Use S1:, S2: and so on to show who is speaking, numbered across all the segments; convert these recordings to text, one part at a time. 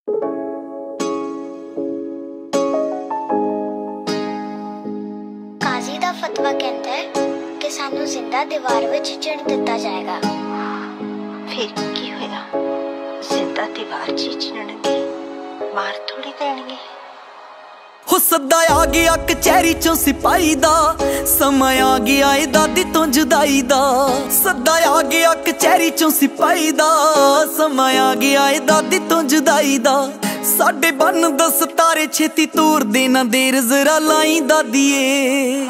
S1: ਕਾਜ਼ੀ ਦਾ ਫਤਵਾ ਕਹਿੰਦਾ ਹੈ ਕਿ ਸਾਨੂੰ ਜ਼ਿੰਦਾ ਦੀਵਾਰ ਵਿੱਚ ਚਿਣ ਦਿੱਤਾ ਜਾਏਗਾ।
S2: ਫਿਰ ਕੀ ਹੋਇਆ? ਜ਼ਿੰਦਾ ਦੀਵਾਰ 'ਚ ਚਿਣਨਗੇ, ਮਾਰ ਥੋੜੀ ਦੇਣਗੇ।
S3: ਹੋ ਸੱਦਾ ਆ ਗਿਆ ਕਚਹਿਰੀ ਚੋਂ ਸਿਪਾਹੀ ਦਾ, ਸਮਾਂ ਆ ਗਿਆ ਏ ਦਾਦੀ ਤੋਂ ਜੁਦਾਈ ਦਾ। ਸੱਦਾ ਆ ਗਿਆ ਕਚਹਿਰੀ ਚੋਂ ਸਿਪਾਹੀ ਦਾ, ਸਮਾਂ ਆ ਗਿਆ ਏ ਦਾਦੀ ਤੋਂ ਜੁਦਾਈ ਦਾ। ਸਾਡੇ ਬੰਨ ਦਾ ਸਤਾਰੇ ਛੇਤੀ ਤੋਰ ਦੇ ਨਾ ਦੇਰ ਜ਼ਰਾ ਲਾਈ ਦਾਦੀਏ।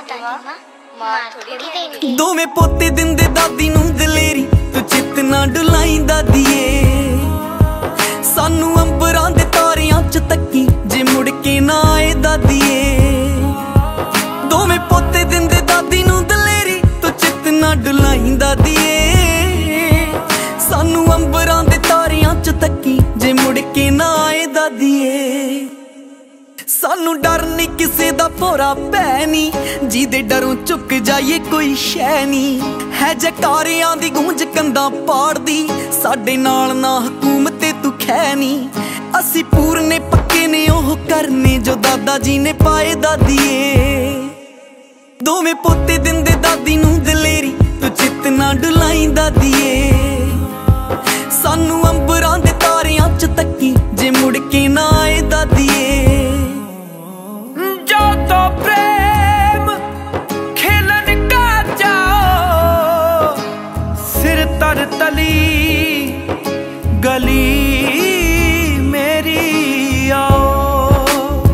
S3: ਦੋਵੇਂ ਪੋਤੇ ਦਿੰਦੇ ਦਾਦੀ ਨੂੰ ਦਲੇਰੀ, ਤੂੰ ਚਿੱਤ ਨਾ ਡੁਲਾਈ ਦਾਦੀਏ। ਸਾਨੂੰ ਅੰਬਰਾਂ ਦੇ ਤਾਰਿਆਂ 'ਚ ਤੱਕੀ ਜੇ ਮੁੜ ਕੇ ਨਾ ਆਏ ਦਾਦੀਏ। ਦੋਵੇਂ ਪੋਤੇ ਦਿੰਦੇ ਦਾਦੀ ਨੂੰ ਦਲੇਰੀ, ਤੂੰ ਚਿੱਤ ਨਾ ਡੁਲਾਈ ਦਾਦੀਏ। ਸਾਨੂੰ ਅੰਬਰਾਂ ਦੇ ਤਾਰਿਆਂ 'ਚ ਤੱਕੀ ਜੇ ਮੁੜ ਕੇ ਨਾ ਆਏ ਦਾਦੀਏ। ਸਾਨੂੰ ਡਰ ਨੀ ਕਿਸੇ ਦਾ ਭੋਰਾ ਪੈ ਨੀ, ਜਿਹਦੇ ਡਰੋਂ ਚੁੱਕ ਜਾਈਏ ਕੋਈ ਸ਼ੈ ਨੀ। ਹੈ ਜਕਾਰਿਆਂ ਦੀ ਗੂੰਜ ਕੰਧਾਂ ਪਾੜਦੀ, ਸਾਡੇ ਨਾਲ ਨਾ ਹਕੂਮਤ ਤੂੰ ਖੈ ਨੀ। ਅਸੀਂ ਪੂਰਨੇ ਪੱਕੇ ਨੇ ਉਹ ਕਰਨੇ ਜੋ ਦਾਦਾ ਜੀ ਨੇ ਪਾਏ ਦਾਦੀਏ। ਦੋਵੇਂ ਪੋਤੇ ਦਿੰਦੇ ਦਾਦੀ ਨੂੰ ਦਲੇਰੀ, ਤੂੰ ਚਿੱਤ ਨਾ ਡੁਲਾਈ ਦਾਦੀਏ। ਸਾਨੂੰ ਅੰਬਰਾਂ ਦੇ ਤਾਰਿਆਂ 'ਚ ਤੱਕੀ ਜੇ ਮੁੜ ਕੇ ਨਾ ਆਏ ਦਾਦੀਏ।
S4: जो तो प्रेम खेलन का जाओ, सिर तर तली गली मेरी आओ।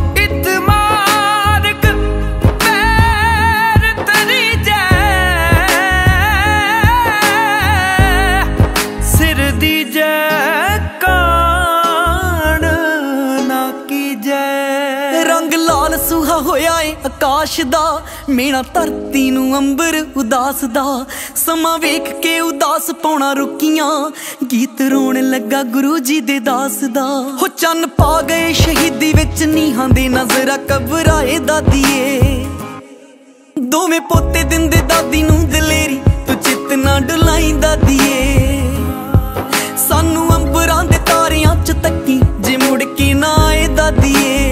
S4: इतमारक पैर तरी जै, सिर दी जै कान ना की जै।
S3: ਰੰਗ ਲਾਲ ਸੁਹਾ ਹੋਇਆ ਏ ਆਕਾਸ਼ ਦਾ, ਮੇਣਾ ਧਰਤੀ ਨੂੰ ਅੰਬਰ ਉਦਾਸ ਦਾ। ਸਮਾਂ ਵੇਖ ਕੇ ਉਦਾਸ ਪਾਉਣਾ ਰੁਕੀਆਂ, ਗੀਤ ਰੋਣ ਲੱਗਾ ਗੁਰੂ ਜੀ ਦੇ ਦਾਸ ਦਾ। ਹੋ ਚੰਨ ਪਾ ਗਏ ਸ਼ਹੀਦੀ ਵਿੱਚ ਨੀਹਾਂ ਦੇ ਨਜ਼ਰਾਂ ਘਬਰਾਏ ਦਾਦੀਏ। ਦੋਵੇਂ ਪੋਤੇ ਦਿੰਦੇ ਦਾਦੀ ਨੂੰ ਦਲੇਰੀ, ਤੂੰ ਚਿੱਤ ਨਾ ਡੁਲਾਈ ਦਾਦੀਏ। ਸਾਨੂੰ ਅੰਬਰਾਂ ਦੇ ਤਾਰਿਆਂ 'ਚ ਤੱਕੀ ਜੇ ਮੁੜ ਕੇ ਨਾ ਆਏ ਦਾਦੀਏ।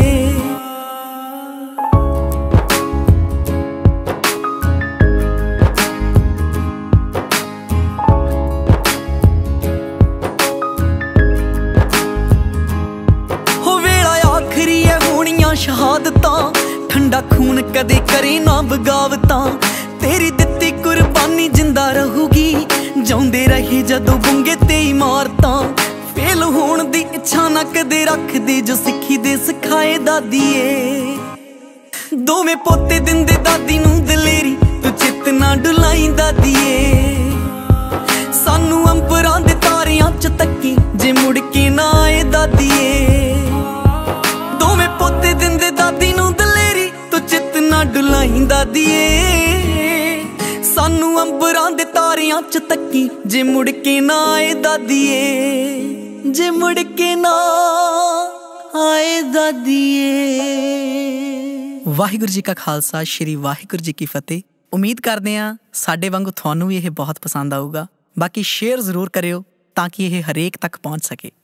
S3: ਸ਼ਹਾਦਤਾਂ ਠੰਡਾ ਖੂਨ ਕਦੇ ਕਰੇ ਨਾ ਬਗਾਵਤਾਂ। ਤੇਰੀ ਦਿੱਤੀ ਕੁਰਬਾਨੀ ਜਿੰਦਾ ਰਹੂਗੀ, ਜਿਉਂਦੇ ਰਹੇ ਜਦੋਂ ਬੁੰਗੇ ਤੇ ਇਮਾਰਤਾਂ। ਫੇਲ ਹੋਣ ਦੀ ਇੱਛਾ ਨਾ ਕਦੇ ਰੱਖਦੇ ਜੋ ਸਿੱਖੀ ਦੇ ਸਿਖਾਏ ਦਾਦੀਏ। ਦੋਵੇਂ ਪੋਤੇ ਦਿੰਦੇ ਦਾਦੀ ਨੂੰ ਦਲੇਰੀ, ਤੂੰ ਚਿੱਤ ਨਾ ਡੁਲਾਈ ਦਾਦੀਏ। ਸਾਨੂੰ ਅੰਬਰਾਂ ਦੇ ਤਾਰਿਆਂ 'ਚ ਤੱਕੀ ਜੇ ਮੁੜ ਕੇ ਨਾ ਆਏ ਦਾਦੀਏ। ਦੋਵੇਂ ਪੋਤੇ ਦਿੰਦੇ ਦਾਦੀ ਨੂੰ ਦਲੇਰੀ, ਤੂੰ ਚਿੱਤ ਨਾ ਡੁਲਾਈ ਦਾਦੀਏ। ਸਾਨੂੰ ਅੰਬਰਾਂ ਦੇ ਤਾਰਿਆਂ 'ਚ ਤੱਕੀ ਜੇ ਮੁੜ ਕੇ ਨਾ ਆਏ ਦਾਦੀਏ। ਜੇ ਮੁੜ ਕੇ ਨਾ ਆਏ ਦਾਦੀਏ। ਵਾਹਿਗੁਰੂ ਜੀ ਕਾ ਖਾਲਸਾ, ਸ਼੍ਰੀ ਵਾਹਿਗੁਰੂ ਜੀ ਕੀ ਫਤਿਹ। ਉਮੀਦ ਕਰਦੇ ਹਾਂ ਸਾਡੇ ਵਾਂਗੂ ਤੁਹਾਨੂੰ ਵੀ ਇਹ ਬਹੁਤ ਪਸੰਦ ਆਊਗਾ। ਬਾਕੀ ਸ਼ੇਅਰ ਜ਼ਰੂਰ ਕਰਿਓ ਤਾਂ ਕਿ ਇਹ ਹਰੇਕ ਤੱਕ ਪਹੁੰਚ ਸਕੇ।